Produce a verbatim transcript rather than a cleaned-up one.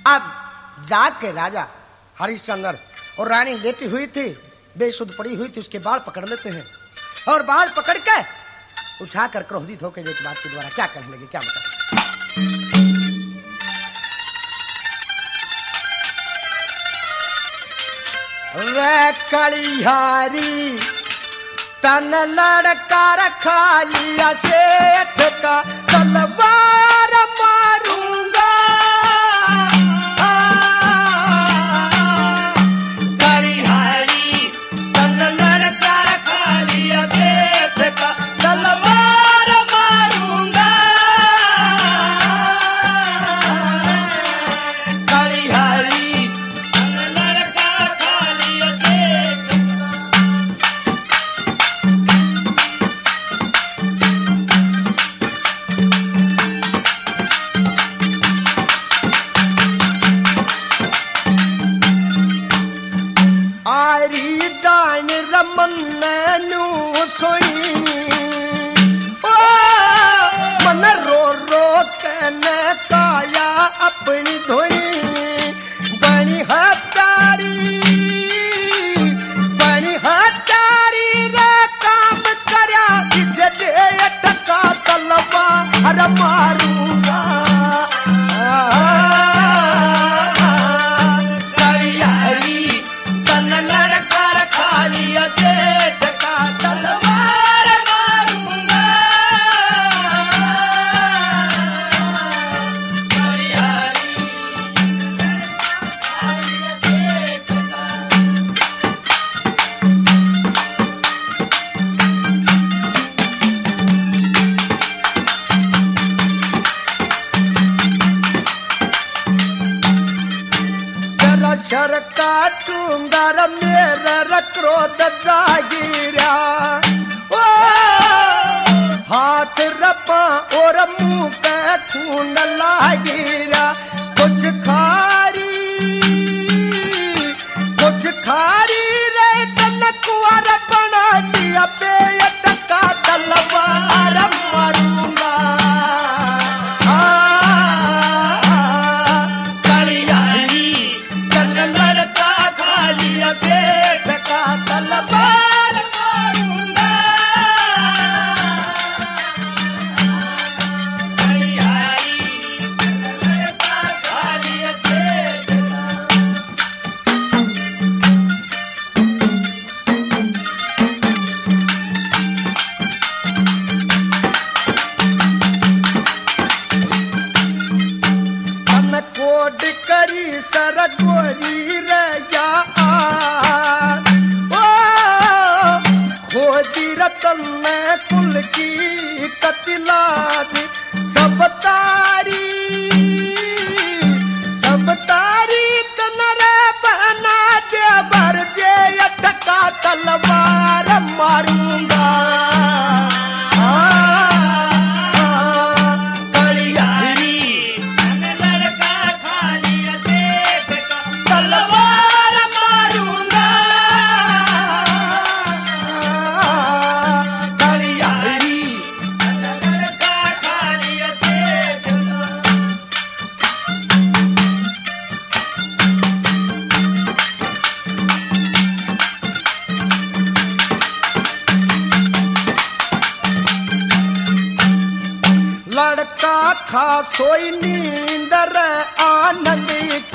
अब जाग के राजा हरिश्चंद्र और रानी लेटी हुई थी, बेसुध पड़ी हुई थी, उसके बाल पकड़ लेते हैं और बाल पकड़ के उठाकर क्रोधित होकर एक बात के द्वारा क्या कहने लगे, क्या बता। वे कलिहारी तन लड़का रखा लिया सेठ का, तलवार मारूंगा। कलिहारी तन लड़का रखा लिया सेठ का, तलवार मारूंगा। कलिहारी तन लड़का रखा लिया सेठ आरी डान रमन नैनू सोई, ओ मन रो रो के न काया अपनी धोई। बनी हतारी बनी हतारी रे काम करया, इसे दे टका तलवार मारूंगा। सेठ का तलवार मारूंगा। सेठ का जरा शर काटूंगा रे मेरा क्रोध जागिरा। ओ हाथ रपा और मुंह पे खून लागिरा। कुछ खारी कुछ खारी रे तन कुआर बना दिया, बेट का तलवार मारूंगा। सेठ का तलवार मारूंगा। सेठ का कोड करी सरगोरी रया, रतन में कुल की कतिलाज। सब तारी सब तारी तनरे बना दे भर जे अटका तलवार मारूंगा। कलिहारी लड़का खाली सेठ का तलवार मारूंगा। लड़का खा सोई नींद रे आनंद